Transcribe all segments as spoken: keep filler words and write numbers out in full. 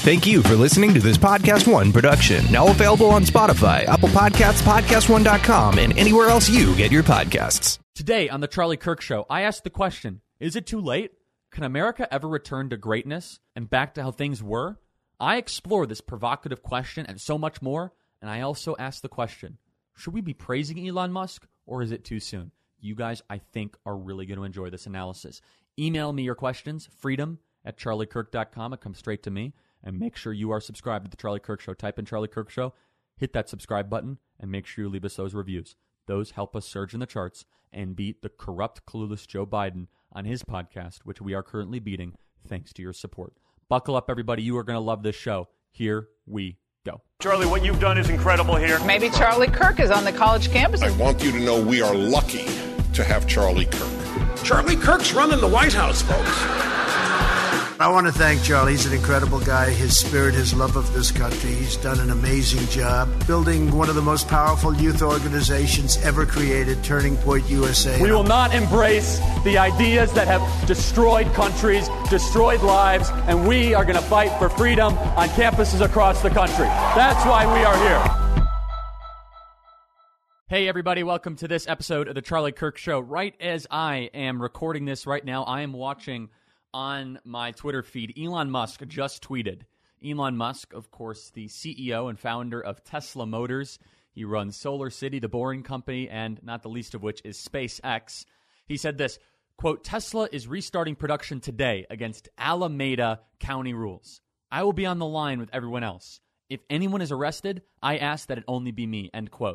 Thank you for listening to this Podcast One production. Now available on Spotify, Apple Podcasts, podcast one dot com, and anywhere else you get your podcasts. Today on The Charlie Kirk Show, I asked the question, is it too late? Can America ever return to greatness and back to how things were? I explore this provocative question and so much more, and I also ask the question, should we be praising Elon Musk, or is it too soon? You guys, I think, are really going to enjoy this analysis. Email me your questions, freedom at charlie kirk dot com. It comes straight to me. And make sure you are subscribed to The Charlie Kirk Show. Type in Charlie Kirk Show, hit that subscribe button, and make sure you leave us those reviews. Those help us surge in the charts and beat the corrupt, clueless Joe Biden on his podcast, which we are currently beating thanks to your support. Buckle up, everybody. You are going to love this show. Here we go. Charlie, what you've done is incredible here. Maybe Charlie Kirk is on the college campus. I want you to know we are lucky to have Charlie Kirk. Charlie Kirk's running the White House, folks. I want to thank Charlie. He's an incredible guy. His spirit, his love of this country. He's done an amazing job building one of the most powerful youth organizations ever created, Turning Point U S A. We will not embrace the ideas that have destroyed countries, destroyed lives, and we are going to fight for freedom on campuses across the country. That's why we are here. Hey, everybody. Welcome to this episode of The Charlie Kirk Show. Right as I am recording this right now, I am watching on my Twitter feed, Elon Musk just tweeted. Elon Musk, of course, the C E O and founder of Tesla Motors. He runs Solar City, the Boring Company, and not the least of which is SpaceX. He said this, quote, Tesla is restarting production today against Alameda County rules. I will be on the line with everyone else. If anyone is arrested, I ask that it only be me, end quote.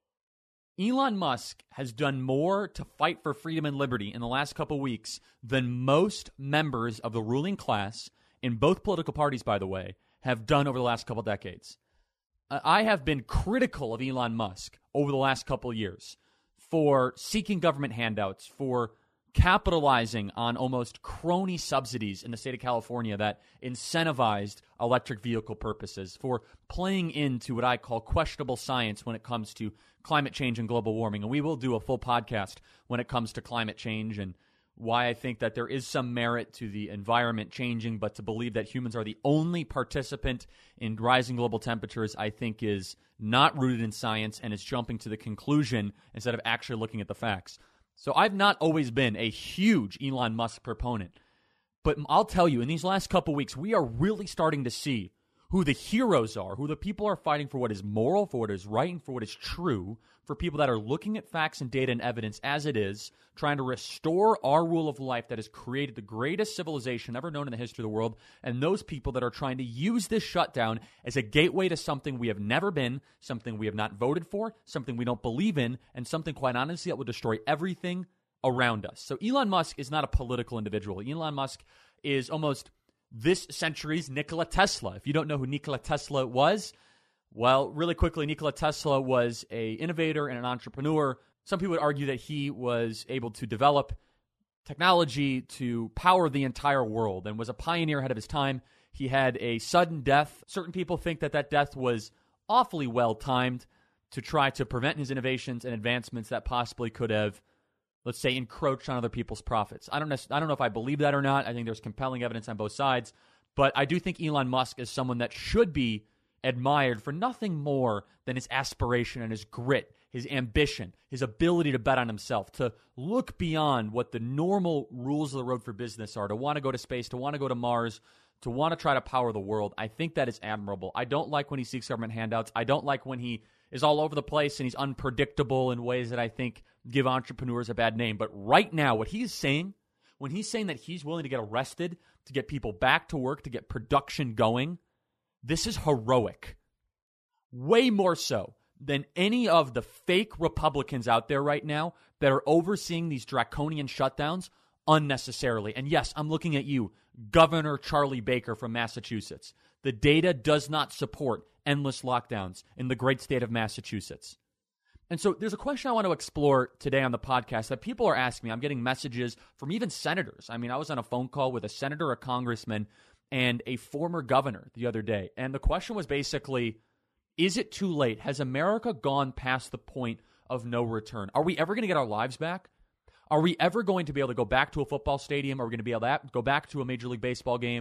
Elon Musk has done more to fight for freedom and liberty in the last couple weeks than most members of the ruling class, in both political parties, by the way, have done over the last couple decades. I have been critical of Elon Musk over the last couple years for seeking government handouts, for capitalizing on almost crony subsidies in the state of California that incentivized electric vehicle purposes, for playing into what I call questionable science when it comes to climate change and global warming. And we will do a full podcast when it comes to climate change and why I think that there is some merit to the environment changing, but to believe that humans are the only participant in rising global temperatures, I think is not rooted in science and is jumping to the conclusion instead of actually looking at the facts. So I've not always been a huge Elon Musk proponent, but I'll tell you, in these last couple weeks, we are really starting to see who the heroes are, who the people are fighting for what is moral, for what is right, and for what is true, for people that are looking at facts and data and evidence as it is, trying to restore our rule of life that has created the greatest civilization ever known in the history of the world, and those people that are trying to use this shutdown as a gateway to something we have never been, something we have not voted for, something we don't believe in, and something, quite honestly, that will destroy everything around us. So Elon Musk is not a political individual. Elon Musk is almost this century's Nikola Tesla. If you don't know who Nikola Tesla was, well, really quickly, Nikola Tesla was an innovator and an entrepreneur. Some people would argue that he was able to develop technology to power the entire world and was a pioneer ahead of his time. He had a sudden death. Certain people think that that death was awfully well-timed to try to prevent his innovations and advancements that possibly could have, let's say, encroached on other people's profits. I don't, I don't know if I believe that or not. I think there's compelling evidence on both sides. But I do think Elon Musk is someone that should be admired for nothing more than his aspiration and his grit, his ambition, his ability to bet on himself, to look beyond what the normal rules of the road for business are, to want to go to space, to want to go to Mars, to want to try to power the world. I think that is admirable. I don't like when he seeks government handouts. I don't like when he is all over the place and he's unpredictable in ways that I think give entrepreneurs a bad name. But right now, what he's saying, when he's saying that he's willing to get arrested, to get people back to work, to get production going, this is heroic. Way more so than any of the fake Republicans out there right now that are overseeing these draconian shutdowns unnecessarily. And yes, I'm looking at you, Governor Charlie Baker from Massachusetts. The data does not support endless lockdowns in the great state of Massachusetts. And so there's a question I want to explore today on the podcast that people are asking me. I'm getting messages from even senators. I mean, I was on a phone call with a senator, a congressman, and a former governor the other day. And the question was basically, is it too late? Has America gone past the point of no return? Are we ever going to get our lives back? Are we ever going to be able to go back to a football stadium? Are we going to be able to go back to a Major League Baseball game?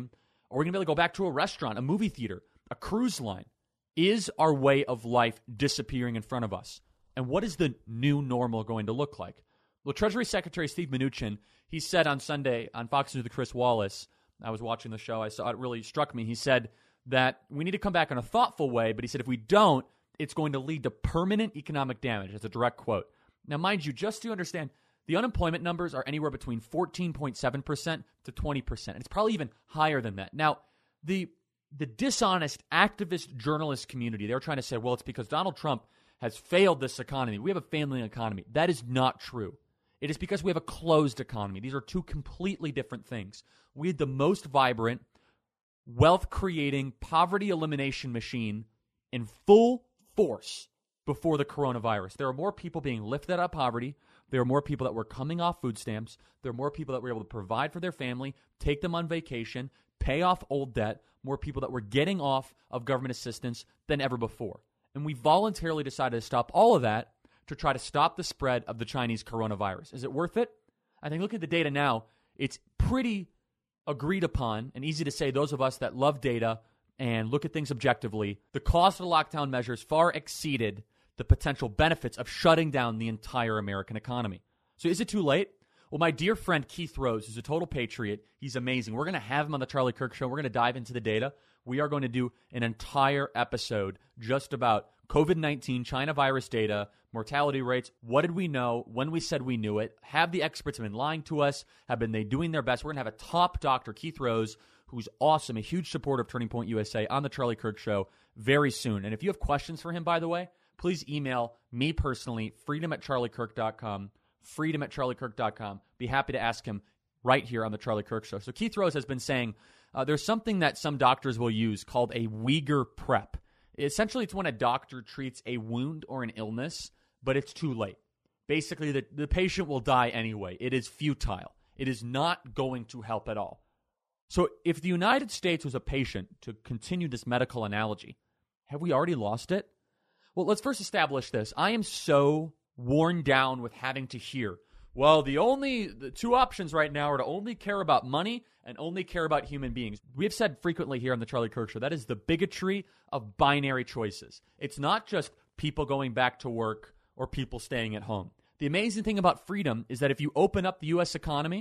Are we going to be able to go back to a restaurant, a movie theater, a cruise line? Is our way of life disappearing in front of us? And what is the new normal going to look like? Well, Treasury Secretary Steve Mnuchin, he said on Sunday on Fox News with Chris Wallace, I was watching the show, I saw it really struck me. He said that we need to come back in a thoughtful way, but he said if we don't, it's going to lead to permanent economic damage. That's a direct quote. Now, mind you, just to understand, the unemployment numbers are anywhere between fourteen point seven percent to twenty percent. It's probably even higher than that. Now, the the dishonest activist journalist community, they're trying to say, well, it's because Donald Trump has failed this economy. We have a failing economy. That is not true. It is because we have a closed economy. These are two completely different things. We had the most vibrant, wealth-creating, poverty elimination machine in full force before the coronavirus. There are more people being lifted out of poverty. There are more people that were coming off food stamps. There are more people that were able to provide for their family, take them on vacation, pay off old debt, more people that were getting off of government assistance than ever before. And we voluntarily decided to stop all of that to try to stop the spread of the Chinese coronavirus. Is it worth it? I think look at the data now. It's pretty agreed upon and easy to say, those of us that love data and look at things objectively, the cost of the lockdown measures far exceeded the potential benefits of shutting down the entire American economy. So is it too late? Well, my dear friend Keith Rose, who's a total patriot, he's amazing. We're going to have him on the Charlie Kirk Show. We're going to dive into the data. We are going to do an entire episode just about COVID nineteen, China virus data, mortality rates. What did we know when we said we knew it? Have the experts been lying to us? Have been they doing their best? We're going to have a top doctor, Keith Rose, who's awesome, a huge supporter of Turning Point U S A on the Charlie Kirk Show very soon. And if you have questions for him, by the way, please email me personally, freedom at charlie kirk dot com, freedom at charlie kirk dot com. Be happy to ask him right here on the Charlie Kirk Show. So Keith Rose has been saying uh, there's something that some doctors will use called a Uyghur prep. Essentially, it's when a doctor treats a wound or an illness, but it's too late. Basically, the, the patient will die anyway. It is futile. It is not going to help at all. So if the United States was a patient, to continue this medical analogy, have we already lost it? Well, let's first establish this. I am so worn down with having to hear, well, the only the two options right now are to only care about money and only care about human beings. We have said frequently here on the Charlie Kirk Show, that is the bigotry of binary choices. It's not just people going back to work or people staying at home. The amazing thing about freedom is that if you open up the U S economy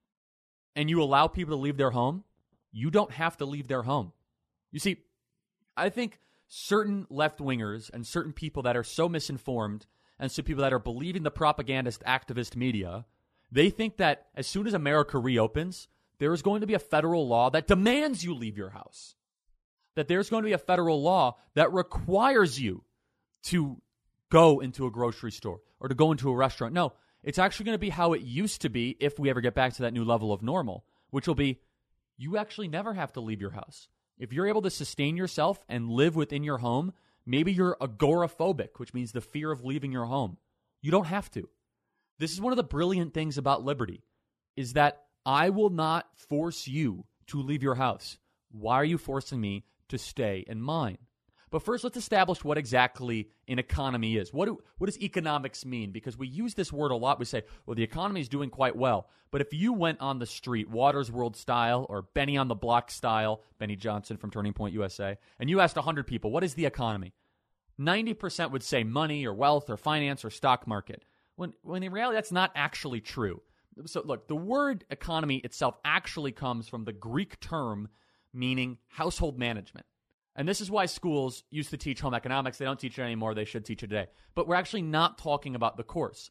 and you allow people to leave their home, you don't have to leave their home. You see, I think certain left-wingers and certain people that are so misinformed and so people that are believing the propagandist activist media, they think that as soon as America reopens, there is going to be a federal law that demands you leave your house. That there's going to be a federal law that requires you to go into a grocery store or to go into a restaurant. No, it's actually going to be how it used to be if we ever get back to that new level of normal, which will be you actually never have to leave your house. If you're able to sustain yourself and live within your home, maybe you're agoraphobic, which means the fear of leaving your home. You don't have to. This is one of the brilliant things about liberty, is that I will not force you to leave your house. Why are you forcing me to stay in mine? But first, let's establish what exactly an economy is. What do, what does economics mean? Because we use this word a lot. We say, well, the economy is doing quite well. But if you went on the street, Watters World style or Benny on the Block style, Benny Johnson from Turning Point U S A, and you asked one hundred people, what is the economy? ninety percent would say money or wealth or finance or stock market. When, when in reality, that's not actually true. So look, the word economy itself actually comes from the Greek term meaning household management. And this is why schools used to teach home economics. They don't teach it anymore. They should teach it today. But we're actually not talking about the course.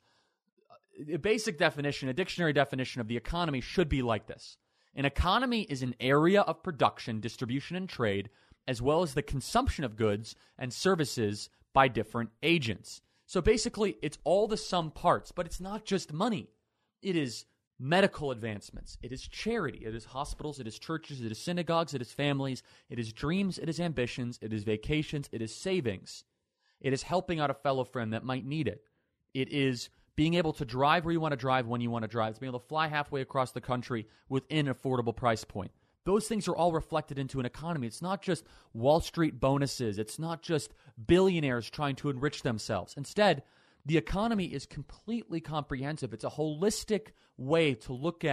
A basic definition, a dictionary definition of the economy should be like this. An economy is an area of production, distribution, and trade, as well as the consumption of goods and services by different agents. So basically, it's all the sum parts, but it's not just money. It is medical advancements. It is charity. It is hospitals. It is churches. It is synagogues. It is families. It is dreams. It is ambitions. It is vacations. It is savings. It is helping out a fellow friend that might need it. It is being able to drive where you want to drive when you want to drive. It's being able to fly halfway across the country within an affordable price point. Those things are all reflected into an economy. It's not just Wall Street bonuses. It's not just billionaires trying to enrich themselves. Instead, the economy is completely comprehensive. It's a holistic way to look at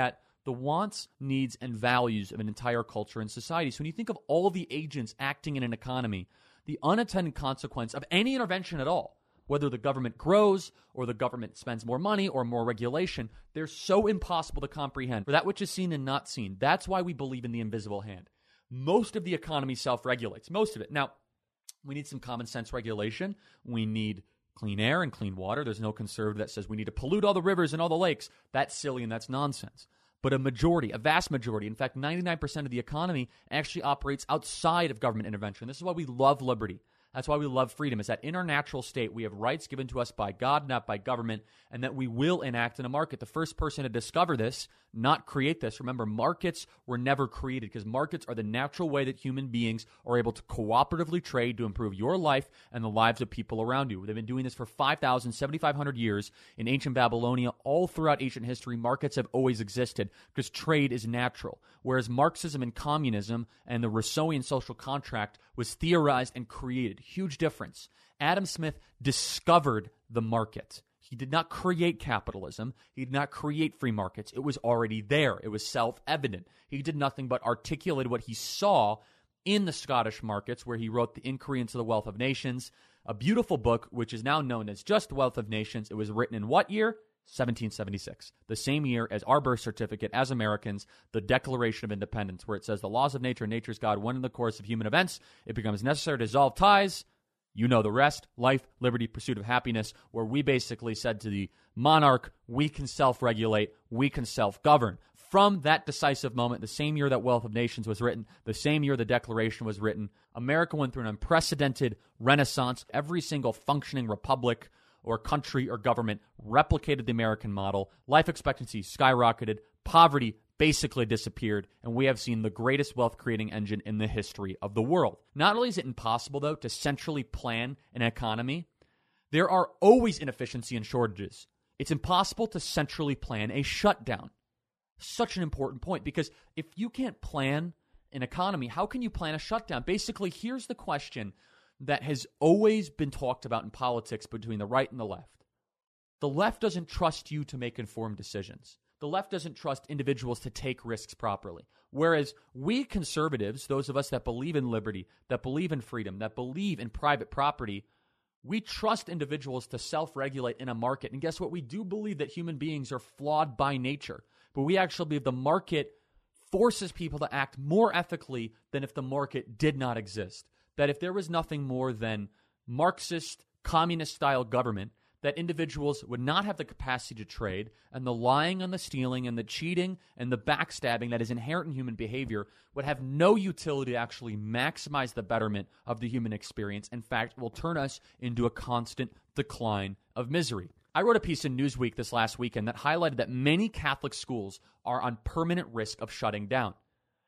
the wants, needs, and values of an entire culture and society. So when you think of all the agents acting in an economy, the unintended consequence of any intervention at all, whether the government grows or the government spends more money or more regulation, they're so impossible to comprehend. For that which is seen and not seen, that's why we believe in the invisible hand. Most of the economy self-regulates, most of it. Now, we need some common sense regulation. We need clean air and clean water. There's no conservative that says we need to pollute all the rivers and all the lakes. That's silly and that's nonsense. But a majority, a vast majority, in fact, ninety-nine percent of the economy actually operates outside of government intervention. This is why we love liberty. That's why we love freedom, is that in our natural state, we have rights given to us by God, not by government, and that we will enact in a market. The first person to discover this, not create this. Remember, markets were never created because markets are the natural way that human beings are able to cooperatively trade to improve your life and the lives of people around you. They've been doing this for five thousand, seventy-five hundred years in ancient Babylonia. All throughout ancient history, markets have always existed because trade is natural. Whereas Marxism and communism and the Rousseauian social contract was theorized and created. Huge difference. Adam Smith discovered the market. He did not create capitalism. He did not create free markets. It was already there. It was self-evident. He did nothing but articulate what he saw in the Scottish markets, where he wrote The Inquiry into the Wealth of Nations, a beautiful book which is now known as just The Wealth of Nations. It was written in what year? seventeen seventy-six, the same year as our birth certificate as Americans, the Declaration of Independence, where it says the laws of nature and nature's God, when in the course of human events it becomes necessary to dissolve ties. You know the rest: life, liberty, pursuit of happiness, where we basically said to the monarch, we can self-regulate, we can self-govern. From that decisive moment, the same year that Wealth of Nations was written, the same year the Declaration was written, America went through an unprecedented renaissance. Every single functioning republic or country or government replicated the American model. Life expectancy skyrocketed, poverty basically disappeared, and we have seen the greatest wealth-creating engine in the history of the world. Not only is it impossible, though, to centrally plan an economy, there are always inefficiency and shortages. It's impossible to centrally plan a shutdown. Such an important point, because if you can't plan an economy, how can you plan a shutdown? Basically, here's the question that has always been talked about in politics between the right and the left. The left doesn't trust you to make informed decisions. The left doesn't trust individuals to take risks properly. Whereas we conservatives, those of us that believe in liberty, that believe in freedom, that believe in private property, we trust individuals to self-regulate in a market. And guess what? We do believe that human beings are flawed by nature. But we actually believe the market forces people to act more ethically than if the market did not exist. That if there was nothing more than Marxist, communist-style government, that individuals would not have the capacity to trade, and the lying and the stealing and the cheating and the backstabbing that is inherent in human behavior would have no utility to actually maximize the betterment of the human experience. In fact, it will turn us into a constant decline of misery. I wrote a piece in Newsweek this last weekend that highlighted that many Catholic schools are on permanent risk of shutting down.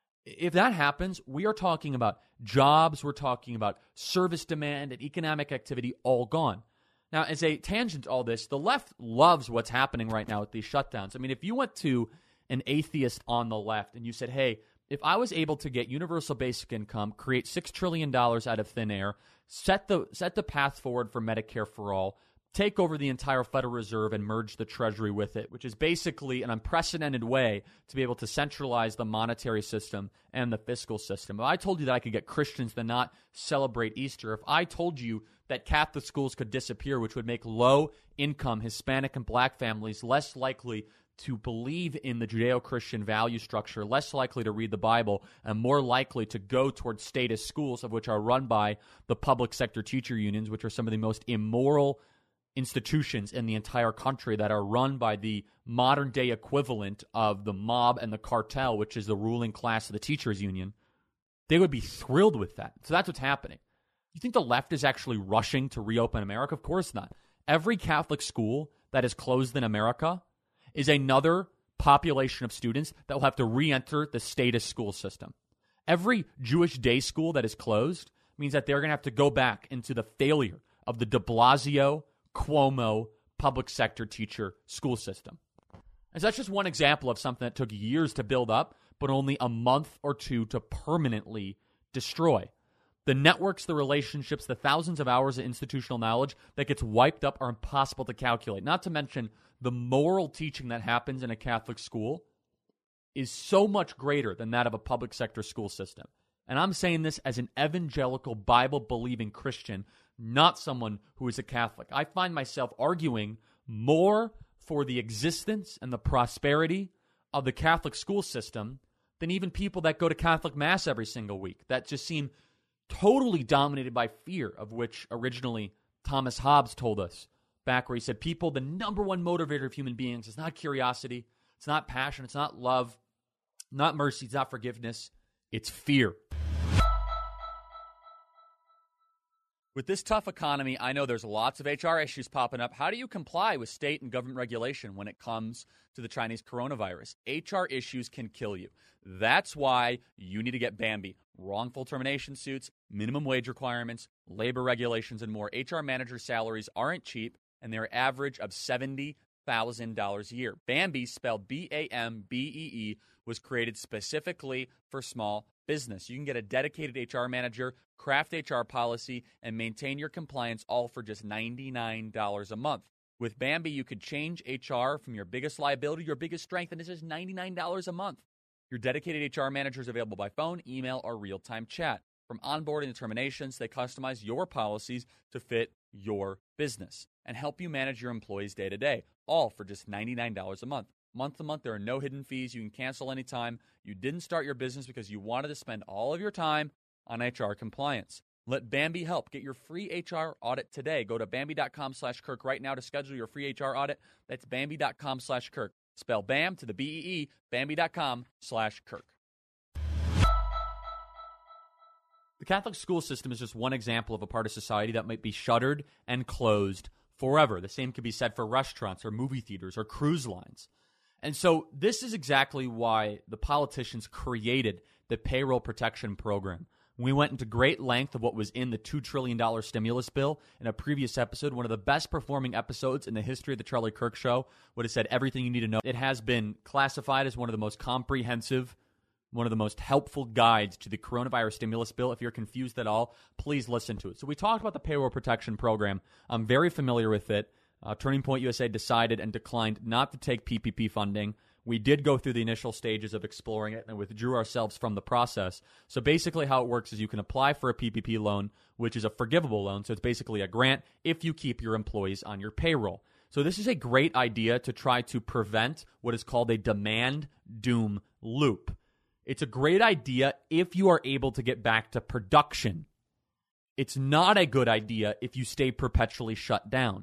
If that happens, we are talking about jobs, we're talking about service demand and economic activity all gone. Now, as a tangent to all this, the left loves what's happening right now with these shutdowns. I mean, if you went to an atheist on the left and you said, hey, if I was able to get universal basic income, create six trillion dollars out of thin air, set the set the path forward for Medicare for all, take over the entire Federal Reserve and merge the Treasury with it, which is basically an unprecedented way to be able to centralize the monetary system and the fiscal system. If I told you that I could get Christians to not celebrate Easter, if I told you that Catholic schools could disappear, which would make low-income Hispanic and black families less likely to believe in the Judeo-Christian value structure, less likely to read the Bible, and more likely to go towards statist schools, of which are run by the public sector teacher unions, which are some of the most immoral institutions in the entire country that are run by the modern-day equivalent of the mob and the cartel, which is the ruling class of the teachers union, they would be thrilled with that. So that's what's happening. You think the left is actually rushing to reopen America? Of course not. Every Catholic school that is closed in America is another population of students that will have to re-enter the statist school system. Every Jewish day school that is closed means that they're going to have to go back into the failure of the de Blasio, Cuomo, public sector teacher school system. And so that's just one example of something that took years to build up, but only a month or two to permanently destroy. The networks, the relationships, the thousands of hours of institutional knowledge that gets wiped up are impossible to calculate. Not to mention the moral teaching that happens in a Catholic school is so much greater than that of a public sector school system. And I'm saying this as an evangelical, Bible-believing Christian, not someone who is a Catholic. I find myself arguing more for the existence and the prosperity of the Catholic school system than even people that go to Catholic Mass every single week, that just seem totally dominated by fear, of which originally Thomas Hobbes told us back where he said, people, the number one motivator of human beings is not curiosity, it's not passion, it's not love, not mercy, it's not forgiveness, it's fear. With this tough economy, I know there's lots of H R issues popping up. How do you comply with state and government regulation when it comes to the Chinese coronavirus? H R issues can kill you. That's why you need to get Bambee. Wrongful termination suits, minimum wage requirements, labor regulations, and more. H R manager salaries aren't cheap, and they're average of seventy thousand dollars a year. Bambee, spelled B A M B E E, was created specifically for small business. You can get a dedicated H R manager, craft H R policy, and maintain your compliance all for just ninety-nine dollars a month. With Bambee, you could change H R from your biggest liability to your biggest strength, and this is ninety-nine dollars a month. Your dedicated H R manager is available by phone, email, or real-time chat. From onboarding to terminations, they customize your policies to fit your business and help you manage your employees day to day, all for just ninety-nine dollars a month. Month to month, there are no hidden fees. You can cancel anytime. You didn't start your business because you wanted to spend all of your time on H R compliance. Let Bambee help. Get your free H R audit today. Go to Bambee.com slash Kirk right now to schedule your free H R audit. That's Bambee.com slash Kirk. Spell BAM to the B E E, Bambee.com slash Kirk. The Catholic school system is just one example of a part of society that might be shuttered and closed forever. The same could be said for restaurants or movie theaters or cruise lines. And so this is exactly why the politicians created the Payroll Protection Program. We went into great length of what was in the two trillion dollars stimulus bill in a previous episode, one of the best performing episodes in the history of the Charlie Kirk Show. Would have said everything you need to know. It has been classified as one of the most comprehensive, one of the most helpful guides to the coronavirus stimulus bill. If you're confused at all, please listen to it. So we talked about the Payroll Protection Program. I'm very familiar with it. Uh, Turning Point U S A decided and declined not to take P P P funding. We did go through the initial stages of exploring it and withdrew ourselves from the process. So basically how it works is you can apply for a P P P loan, which is a forgivable loan. So it's basically a grant if you keep your employees on your payroll. So this is a great idea to try to prevent what is called a demand doom loop. It's a great idea if you are able to get back to production. It's not a good idea if you stay perpetually shut down.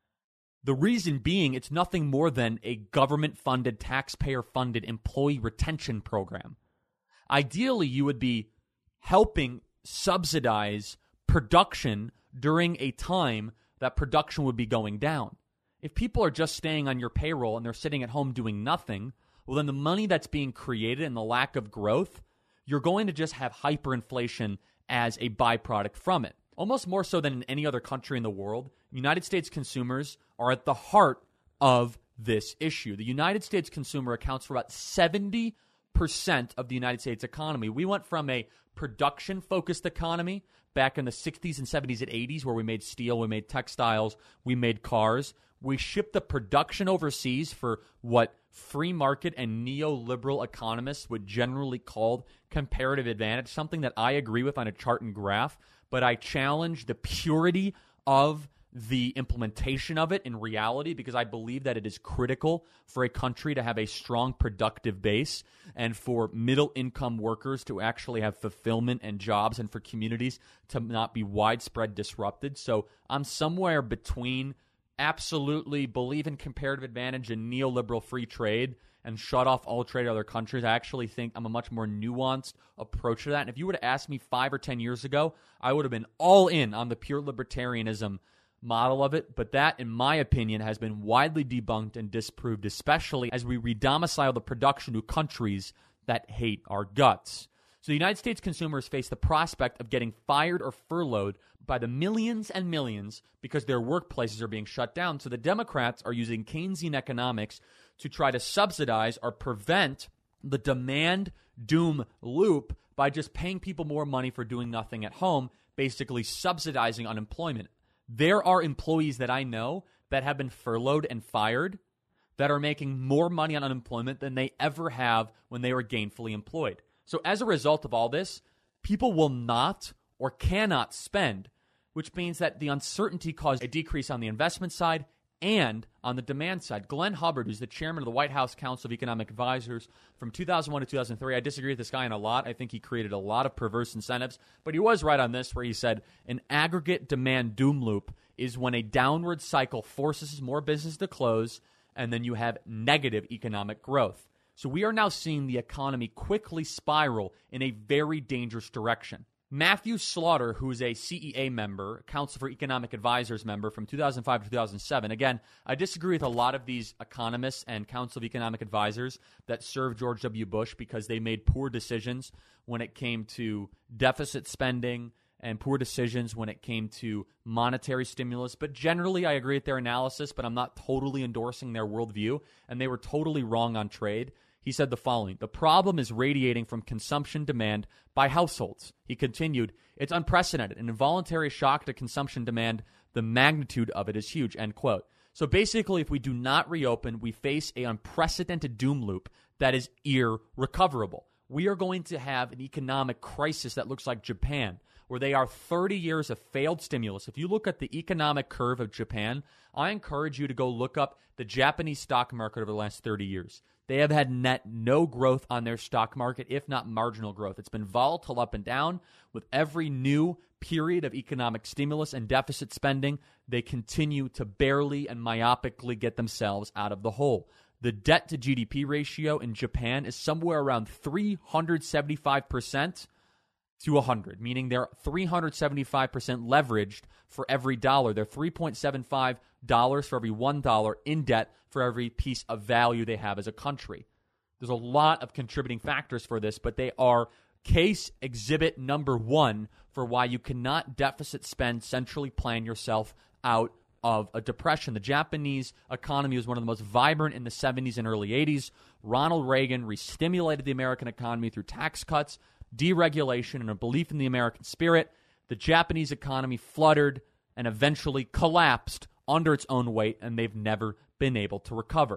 The reason being, it's nothing more than a government-funded, taxpayer-funded employee retention program. Ideally, you would be helping subsidize production during a time that production would be going down. If people are just staying on your payroll and they're sitting at home doing nothing, well, then the money that's being created and the lack of growth, you're going to just have hyperinflation as a byproduct from it. Almost more so than in any other country in the world, United States consumers are at the heart of this issue. The United States consumer accounts for about seventy percent of the United States economy. We went from a production-focused economy back in the sixties and seventies and eighties where we made steel, we made textiles, we made cars. We shipped the production overseas for what free market and neoliberal economists would generally call comparative advantage, something that I agree with on a chart and graph, but I challenge the purity of the implementation of it in reality because I believe that it is critical for a country to have a strong productive base and for middle-income workers to actually have fulfillment and jobs and for communities to not be widespread disrupted. So I'm somewhere between absolutely believe in comparative advantage and neoliberal free trade and shut off all trade to other countries. I actually think I'm a much more nuanced approach to that. And if you were to ask me five or ten years ago, I would have been all in on the pure libertarianism model of it. But that, in my opinion, has been widely debunked and disproved, especially as we redomicile the production to countries that hate our guts. So the United States consumers face the prospect of getting fired or furloughed by the millions and millions because their workplaces are being shut down. So the Democrats are using Keynesian economics to try to subsidize or prevent the demand doom loop by just paying people more money for doing nothing at home, basically subsidizing unemployment. There are employees that I know that have been furloughed and fired that are making more money on unemployment than they ever have when they were gainfully employed. So as a result of all this, people will not or cannot spend, which means that the uncertainty caused a decrease on the investment side and on the demand side. Glenn Hubbard, who's the chairman of the White House Council of Economic Advisors from two thousand one to two thousand three, I disagree with this guy on a lot. I think he created a lot of perverse incentives, but he was right on this where he said an aggregate demand doom loop is when a downward cycle forces more business to close and then you have negative economic growth. So we are now seeing the economy quickly spiral in a very dangerous direction. Matthew Slaughter, who is a C E A member, Council for Economic Advisors member from two thousand five to two thousand seven. Again, I disagree with a lot of these economists and Council of Economic Advisors that served George W. Bush because they made poor decisions when it came to deficit spending and poor decisions when it came to monetary stimulus. But generally, I agree with their analysis, but I'm not totally endorsing their worldview, and they were totally wrong on trade. He said the following: the problem is radiating from consumption demand by households. He continued, it's unprecedented, an involuntary shock to consumption demand. The magnitude of it is huge, end quote. So basically, if we do not reopen, we face an unprecedented doom loop that is irrecoverable. We are going to have an economic crisis that looks like Japan, where they are thirty years of failed stimulus. If you look at the economic curve of Japan, I encourage you to go look up the Japanese stock market over the last thirty years. They have had net no growth on their stock market, if not marginal growth. It's been volatile up and down. With every new period of economic stimulus and deficit spending, they continue to barely and myopically get themselves out of the hole. The debt to G D P ratio in Japan is somewhere around three hundred seventy-five percent to one hundred, meaning they're three hundred seventy-five percent leveraged for every dollar. They're three point seven five dollars for every one dollar in debt for every piece of value they have as a country. There's a lot of contributing factors for this, but they are case exhibit number one for why you cannot deficit spend, centrally plan yourself out of a depression. The Japanese economy was one of the most vibrant in the seventies and early eighties. Ronald Reagan re-stimulated the American economy through tax cuts, deregulation, and a belief in the American spirit. The Japanese economy fluttered and eventually collapsed under its own weight, and they've never been able to recover.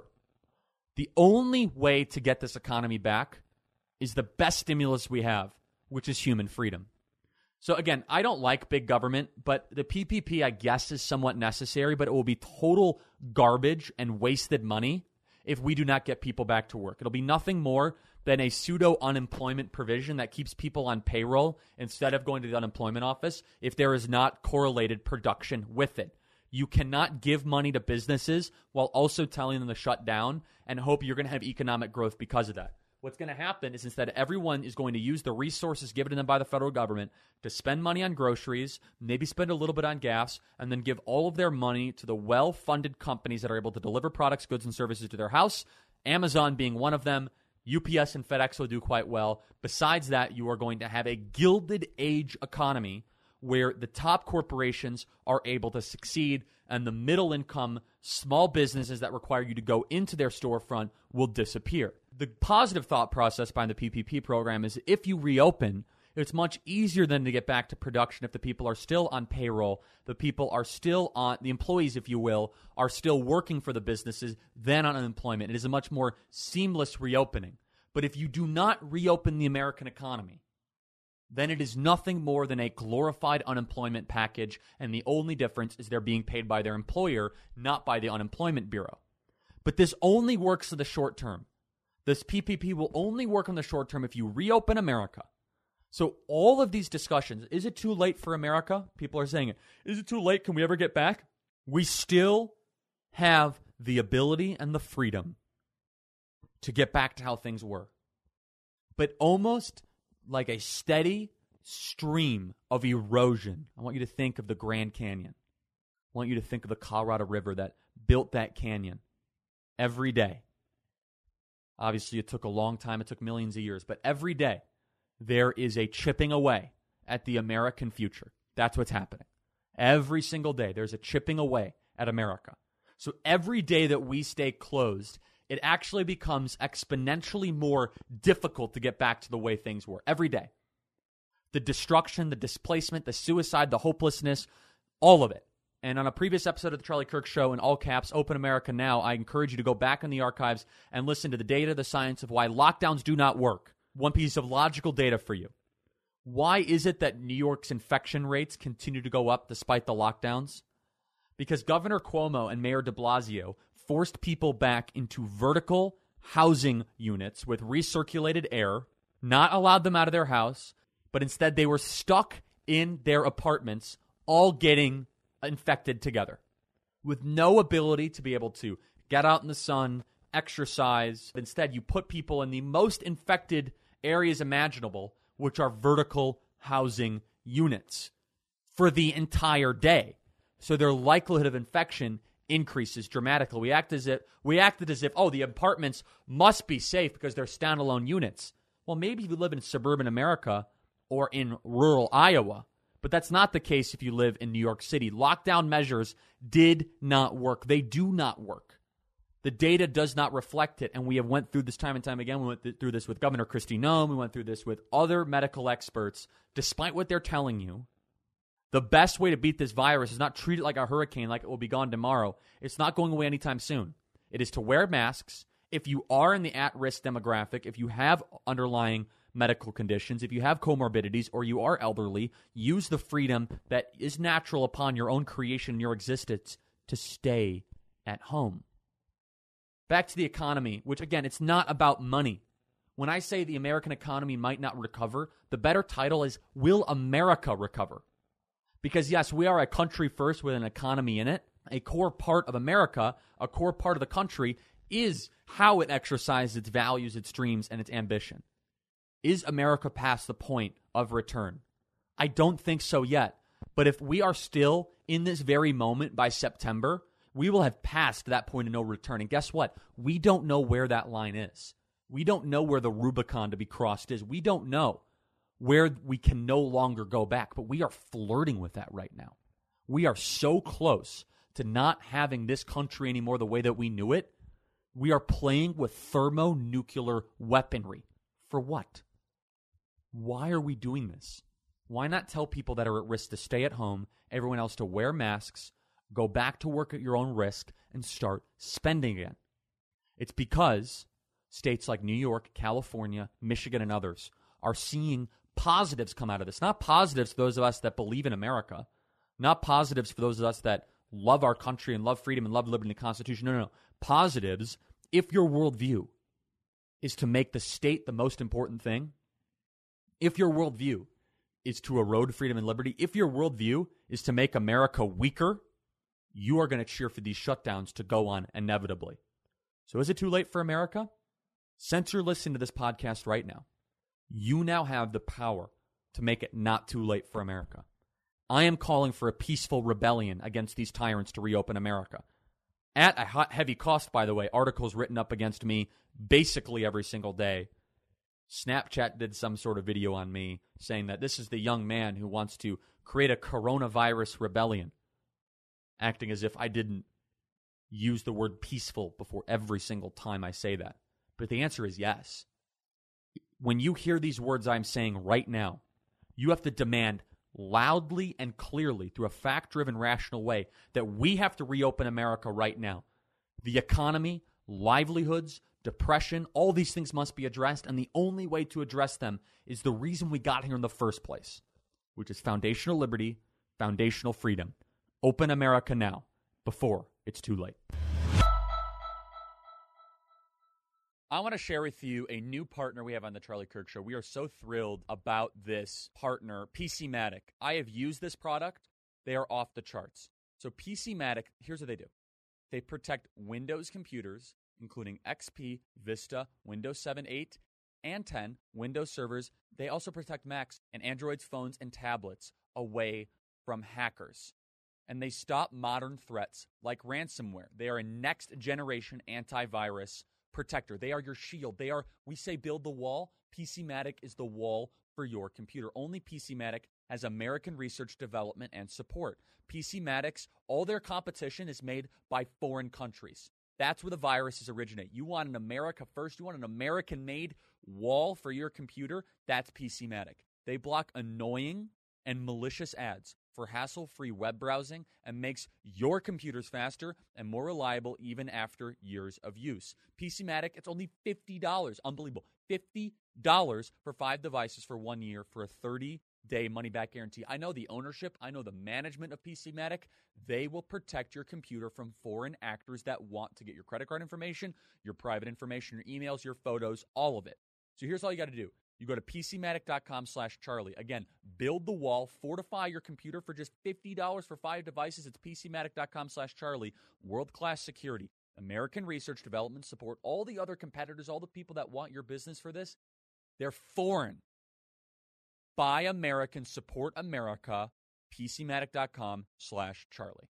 The only way to get this economy back is the best stimulus we have, which is human freedom. So again, I don't like big government, but the P P P, I guess, is somewhat necessary, but it will be total garbage and wasted money if we do not get people back to work. It'll be nothing more than a pseudo-unemployment provision that keeps people on payroll instead of going to the unemployment office if there is not correlated production with it. You cannot give money to businesses while also telling them to shut down and hope you're going to have economic growth because of that. What's going to happen is instead everyone is going to use the resources given to them by the federal government to spend money on groceries, maybe spend a little bit on gas, and then give all of their money to the well-funded companies that are able to deliver products, goods, and services to their house, Amazon being one of them. U P S and FedEx will do quite well. Besides that, you are going to have a Gilded Age economy where the top corporations are able to succeed and the middle income small businesses that require you to go into their storefront will disappear. The positive thought process behind the P P P program is if you reopen, it's much easier than to get back to production if the people are still on payroll, the people are still on, the employees, if you will, are still working for the businesses than on unemployment. It is a much more seamless reopening. But if you do not reopen the American economy, then it is nothing more than a glorified unemployment package, and the only difference is they're being paid by their employer, not by the Unemployment Bureau. But this only works in the short term. This P P P will only work in the short term if you reopen America. So all of these discussions, is it too late for America? People are saying it. Is it too late? Can we ever get back? We still have the ability and the freedom to get back to how things were. But almost like a steady stream of erosion. I want you to think of the Grand Canyon. I want you to think of the Colorado River that built that canyon every day. Obviously, it took a long time. It took millions of years. But every day, there is a chipping away at the American future. That's what's happening. Every single day, there's a chipping away at America. So every day that we stay closed, it actually becomes exponentially more difficult to get back to the way things were every day. The destruction, the displacement, the suicide, the hopelessness, all of it. And on a previous episode of the Charlie Kirk Show, in all caps, Open America Now, I encourage you to go back in the archives and listen to the data, the science of why lockdowns do not work. One piece of logical data for you. Why is it that New York's infection rates continue to go up despite the lockdowns? Because Governor Cuomo and Mayor de Blasio forced people back into vertical housing units with recirculated air, not allowed them out of their house, but instead they were stuck in their apartments, all getting infected together, with no ability to be able to get out in the sun, exercise. Instead, you put people in the most infected areas imaginable, which are vertical housing units, for the entire day. So their likelihood of infection increases dramatically. We act as if we acted as if, oh, the apartments must be safe because they're standalone units. Well, maybe if you live in suburban America or in rural Iowa, but that's not the case if you live in New York City. Lockdown measures did not work. They do not work. The data does not reflect it, and we have went through this time and time again. We went th- through this with Governor Kristi Noem. We went through this with other medical experts. Despite what they're telling you, the best way to beat this virus is not treat it like a hurricane, like it will be gone tomorrow. It's not going away anytime soon. It is to wear masks. If you are in the at-risk demographic, if you have underlying medical conditions, if you have comorbidities, or you are elderly, use the freedom that is natural upon your own creation and your existence to stay at home. Back to the economy, which, again, it's not about money. When I say the American economy might not recover, the better title is, will America recover? Because, yes, we are a country first with an economy in it. A core part of America, a core part of the country, is how it exercises its values, its dreams, and its ambition. Is America past the point of return? I don't think so yet. But if we are still in this very moment by September, we will have passed that point of no return. And guess what? We don't know where that line is. We don't know where the Rubicon to be crossed is. We don't know where we can no longer go back. But we are flirting with that right now. We are so close to not having this country anymore the way that we knew it. We are playing with thermonuclear weaponry. For what? Why are we doing this? Why not tell people that are at risk to stay at home, everyone else to wear masks, go back to work at your own risk, and start spending again? It's because states like New York, California, Michigan, and others are seeing positives come out of this. Not positives for those of us that believe in America. Not positives for those of us that love our country and love freedom and love liberty and the Constitution. No, no, no. Positives, if your worldview is to make the state the most important thing, if your worldview is to erode freedom and liberty, if your worldview is to make America weaker, you are going to cheer for these shutdowns to go on inevitably. So is it too late for America? Since you're listening to this podcast right now, you now have the power to make it not too late for America. I am calling for a peaceful rebellion against these tyrants to reopen America. At a hot, heavy cost, by the way, articles written up against me basically every single day. Snapchat did some sort of video on me saying that this is the young man who wants to create a coronavirus rebellion, acting as if I didn't use the word peaceful before every single time I say that. But the answer is yes. When you hear these words I'm saying right now, you have to demand loudly and clearly through a fact-driven, rational way that we have to reopen America right now. The economy, livelihoods, depression, all these things must be addressed, and the only way to address them is the reason we got here in the first place, which is foundational liberty, foundational freedom. Open America now, before it's too late. I want to share with you a new partner we have on the Charlie Kirk Show. We are so thrilled about this partner, PCmatic. I have used this product. They are off the charts. So PCmatic, here's what they do. They protect Windows computers, including X P, Vista, Windows seven, eight, and ten, Windows servers. They also protect Macs and Android's phones and tablets away from hackers. And they stop modern threats like ransomware. They are a next-generation antivirus protector. They are your shield. They are, we say, build the wall. PCmatic is the wall for your computer. Only PCmatic has American research, development, and support. PCmatic's, all their competition is made by foreign countries. That's where the viruses originate. You want an America first, you want an American-made wall for your computer, that's PCmatic. They block annoying and malicious ads for hassle-free web browsing and makes your computers faster and more reliable even after years of use. PCmatic, it's only fifty dollars. Unbelievable. fifty dollars for five devices for one year for a thirty-day money-back guarantee. I know the ownership. I know the management of PCmatic. They will protect your computer from foreign actors that want to get your credit card information, your private information, your emails, your photos, all of it. So here's all you got to do. You go to PCmatic.com slash Charlie. Again, build the wall, fortify your computer for just fifty dollars for five devices. It's PCmatic.com slash Charlie. World-class security, American research development support, all the other competitors, all the people that want your business for this, they're foreign. Buy American, support America, PCmatic.com slash Charlie.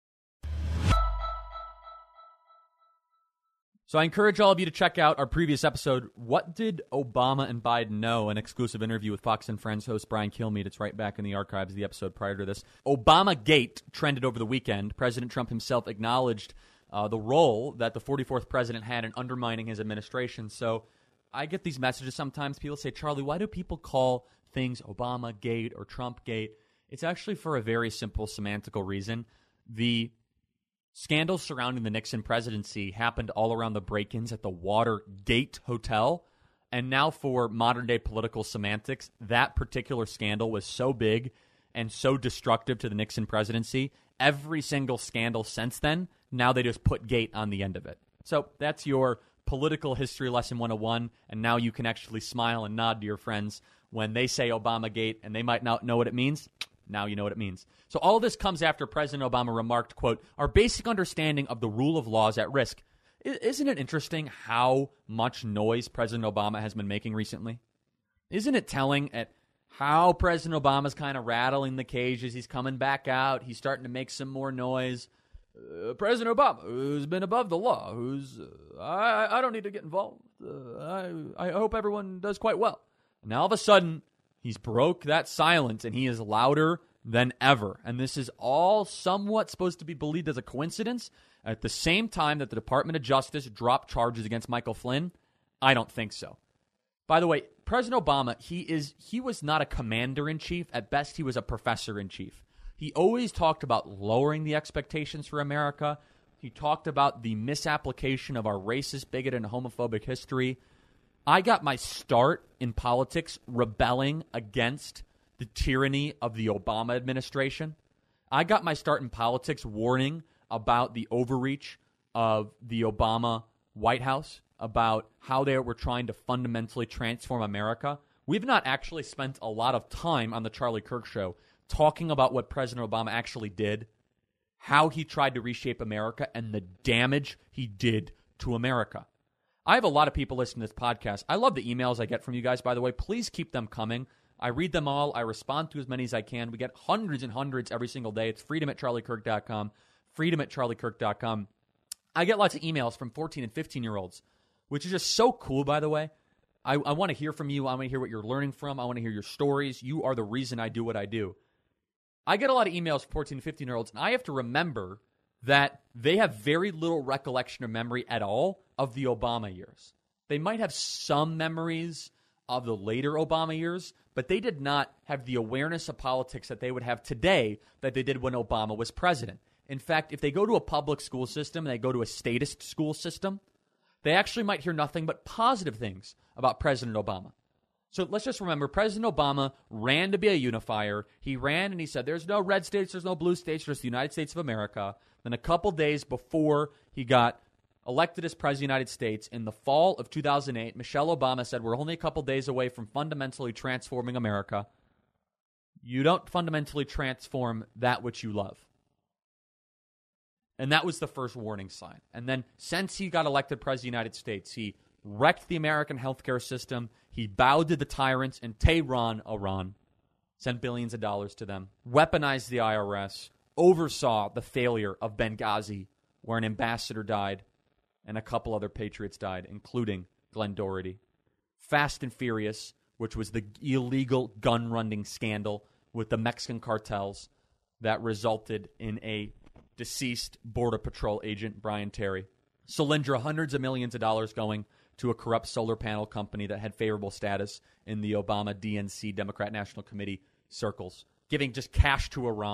So I encourage all of you to check out our previous episode, What Did Obama and Biden Know? An exclusive interview with Fox and Friends host Brian Kilmeade. It's right back in the archives of the episode prior to this. Obamagate trended over the weekend. President Trump himself acknowledged uh, the role that the forty-fourth president had in undermining his administration. So I get these messages sometimes. People say, Charlie, why do people call things Obamagate or Trumpgate? It's actually for a very simple semantical reason. The scandals surrounding the Nixon presidency happened all around the break-ins at the Watergate Hotel. And now for modern-day political semantics, that particular scandal was so big and so destructive to the Nixon presidency, every single scandal since then, now they just put gate on the end of it. So that's your political history lesson one oh one, and now you can actually smile and nod to your friends when they say Obamagate, and they might not know what it means. Now you know what it means. So all of this comes after President Obama remarked, quote, our basic understanding of the rule of law is at risk. I- isn't it interesting how much noise President Obama has been making recently? Isn't it telling at how President Obama's kind of rattling the cages? He's coming back out. He's starting to make some more noise. Uh, President Obama, who's been above the law, who's, uh, I, I don't need to get involved. Uh, I, I hope everyone does quite well. And all of a sudden, he's broke that silence, and he is louder than ever. And this is all somewhat supposed to be believed as a coincidence. At the same time that the Department of Justice dropped charges against Michael Flynn, I don't think so. By the way, President Obama, he is he was not a commander-in-chief. At best, he was a professor-in-chief. He always talked about lowering the expectations for America. He talked about the misapplication of our racist, bigoted, and homophobic history. I got my start in politics rebelling against the tyranny of the Obama administration. I got my start in politics warning about the overreach of the Obama White House, about how they were trying to fundamentally transform America. We've not actually spent a lot of time on the Charlie Kirk Show talking about what President Obama actually did, how he tried to reshape America, and the damage he did to America. I have a lot of people listening to this podcast. I love the emails I get from you guys, by the way. Please keep them coming. I read them all. I respond to as many as I can. We get hundreds and hundreds every single day. It's freedom at charlie kirk dot com, freedom at charlie kirk dot com. I get lots of emails from fourteen and fifteen-year-olds, which is just so cool, by the way. I, I want to hear from you. I want to hear what you're learning from. I want to hear your stories. You are the reason I do what I do. I get a lot of emails from fourteen and fifteen-year-olds, and I have to remember that they have very little recollection or memory at all of the Obama years. They might have some memories of the later Obama years, but they did not have the awareness of politics that they would have today that they did when Obama was president. In fact, if they go to a public school system and they go to a statist school system, they actually might hear nothing but positive things about President Obama. So let's just remember, President Obama ran to be a unifier. He ran and he said, there's no red states, there's no blue states, there's the United States of America. Then a couple days before he got elected as president of the United States in the fall of two thousand eight, Michelle Obama said, we're only a couple days away from fundamentally transforming America. You don't fundamentally transform that which you love. And that was the first warning sign. And then since he got elected president of the United States, he wrecked the American healthcare system. He bowed to the tyrants in Tehran, Iran, sent billions of dollars to them, weaponized the I R S, oversaw the failure of Benghazi, where an ambassador died and a couple other patriots died, including Glenn Doherty. Fast and Furious, which was the illegal gun-running scandal with the Mexican cartels that resulted in a deceased Border Patrol agent, Brian Terry. Solyndra, hundreds of millions of dollars going to a corrupt solar panel company that had favorable status in the Obama D N C, Democrat National Committee, circles. Giving just cash to Iran,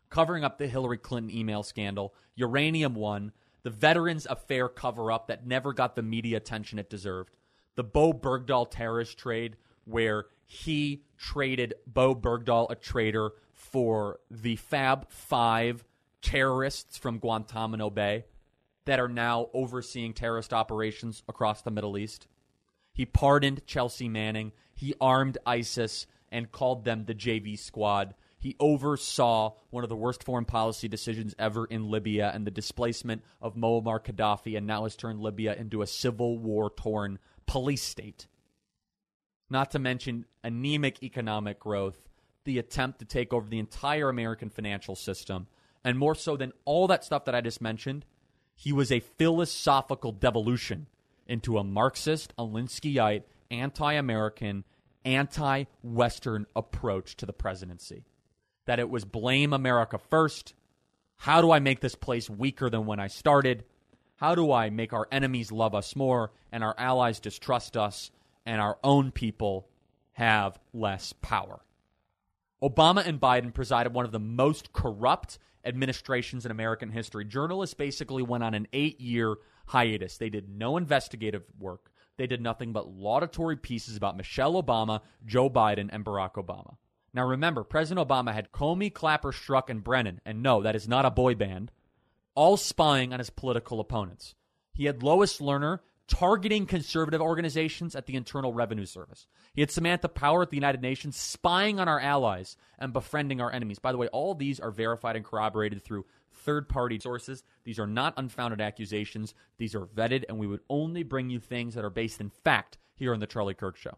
covering up the Hillary Clinton email scandal, Uranium One, the Veterans Affair cover-up that never got the media attention it deserved, the Bo Bergdahl terrorist trade where he traded Bo Bergdahl, a traitor, for the Fab Five terrorists from Guantanamo Bay that are now overseeing terrorist operations across the Middle East. He pardoned Chelsea Manning. He armed ISIS and called them the J V Squad. He oversaw one of the worst foreign policy decisions ever in Libya and the displacement of Muammar Gaddafi, and now has turned Libya into a civil war-torn police state. Not to mention anemic economic growth, the attempt to take over the entire American financial system, and more so than all that stuff that I just mentioned, he was a philosophical devolution into a Marxist, Alinskyite, anti-American, anti-Western approach to the presidency. That it was blame America first. How do I make this place weaker than when I started? How do I make our enemies love us more and our allies distrust us and our own people have less power? Obama and Biden presided one of the most corrupt administrations in American history. Journalists basically went on an eight-year hiatus. They did no investigative work. They did nothing but laudatory pieces about Michelle Obama, Joe Biden, and Barack Obama. Now remember, President Obama had Comey, Clapper, Strzok, and Brennan, and no, that is not a boy band, all spying on his political opponents. He had Lois Lerner targeting conservative organizations at the Internal Revenue Service. He had Samantha Power at the United Nations spying on our allies and befriending our enemies. By the way, all these are verified and corroborated through third-party sources. These are not unfounded accusations. These are vetted, and we would only bring you things that are based in fact here on The Charlie Kirk Show.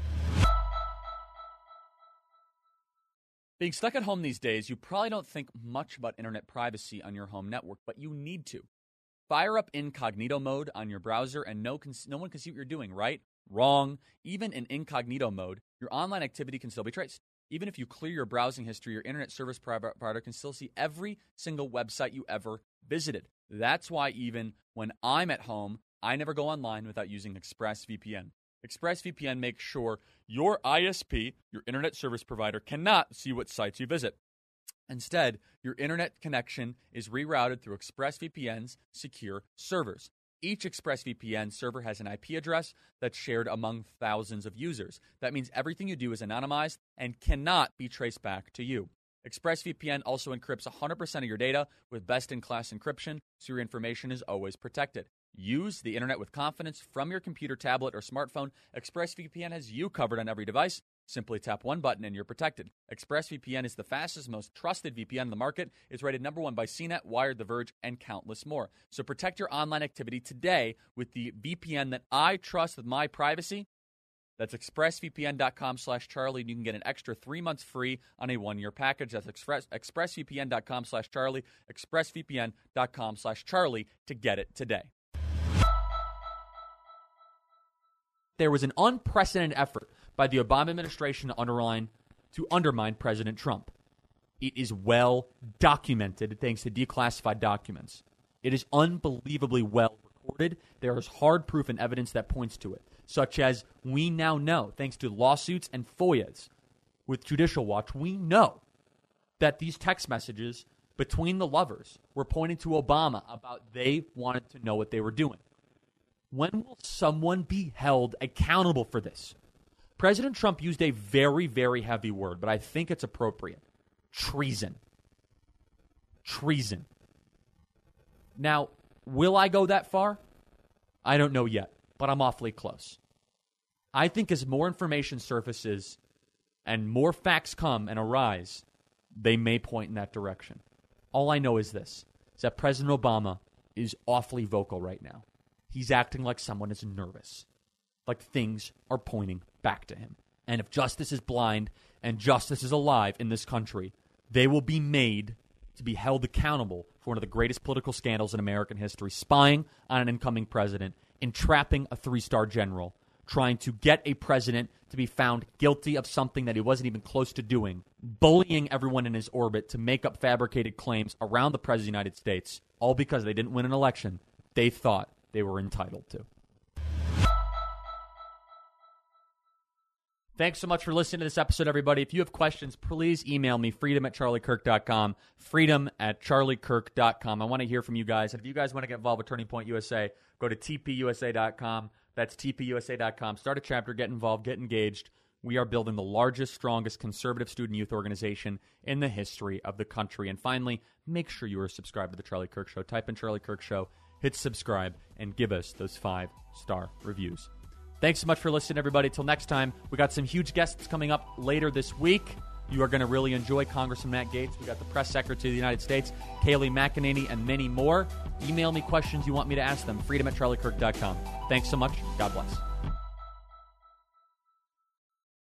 Being stuck at home these days, you probably don't think much about internet privacy on your home network, but you need to. Fire up incognito mode on your browser and no, con- no one can see what you're doing, right? Wrong. Even in incognito mode, your online activity can still be traced. Even if you clear your browsing history, your internet service provider can still see every single website you ever visited. That's why even when I'm at home, I never go online without using ExpressVPN. ExpressVPN makes sure your I S P, your internet service provider, cannot see what sites you visit. Instead, your internet connection is rerouted through ExpressVPN's secure servers. Each ExpressVPN server has an I P address that's shared among thousands of users. That means everything you do is anonymized and cannot be traced back to you. ExpressVPN also encrypts one hundred percent of your data with best-in-class encryption, so your information is always protected. Use the internet with confidence from your computer, tablet, or smartphone. ExpressVPN has you covered on every device. Simply tap one button and you're protected. ExpressVPN is the fastest, most trusted V P N in the market. It's rated number one by C net, Wired, The Verge, and countless more. So protect your online activity today with the V P N that I trust with my privacy. That's expressvpn.com slash Charlie. You can get an extra three months free on a one-year package. That's express, expressvpn.com slash Charlie, expressvpn.com slash Charlie to get it today. There was an unprecedented effort by the Obama administration to underline, to undermine President Trump. It is well documented thanks to declassified documents. It is unbelievably well recorded. There is hard proof and evidence that points to it, such as we now know, thanks to lawsuits and F O I As with Judicial Watch, we know that these text messages between the lovers were pointing to Obama about they wanted to know what they were doing. When will someone be held accountable for this? President Trump used a very, very heavy word, but I think it's appropriate. Treason. Treason. Now, will I go that far? I don't know yet, but I'm awfully close. I think as more information surfaces and more facts come and arise, they may point in that direction. All I know is this, is that President Obama is awfully vocal right now. He's acting like someone is nervous, like things are pointing back to him. And if justice is blind and justice is alive in this country, they will be made to be held accountable for one of the greatest political scandals in American history, spying on an incoming president, entrapping a three-star general, trying to get a president to be found guilty of something that he wasn't even close to doing, bullying everyone in his orbit to make up fabricated claims around the President of the United States, all because they didn't win an election they thought they were entitled to. Thanks so much for listening to this episode, everybody. If you have questions, please email me, freedom at charlie kirk dot com, freedom at charlie kirk dot com. I want to hear from you guys. And if you guys want to get involved with Turning Point U S A, go to t p u s a dot com. That's t p u s a dot com. Start a chapter, get involved, get engaged. We are building the largest, strongest conservative student youth organization in the history of the country. And finally, make sure you are subscribed to The Charlie Kirk Show. Type in Charlie Kirk Show, hit subscribe, and give us those five-star reviews. Thanks so much for listening, everybody. Till next time, we got some huge guests coming up later this week. You are going to really enjoy Congressman Matt Gaetz. We got the Press Secretary of the United States, Kayleigh McEnany, and many more. Email me questions you want me to ask them, freedom at charlie kirk dot com. Thanks so much. God bless.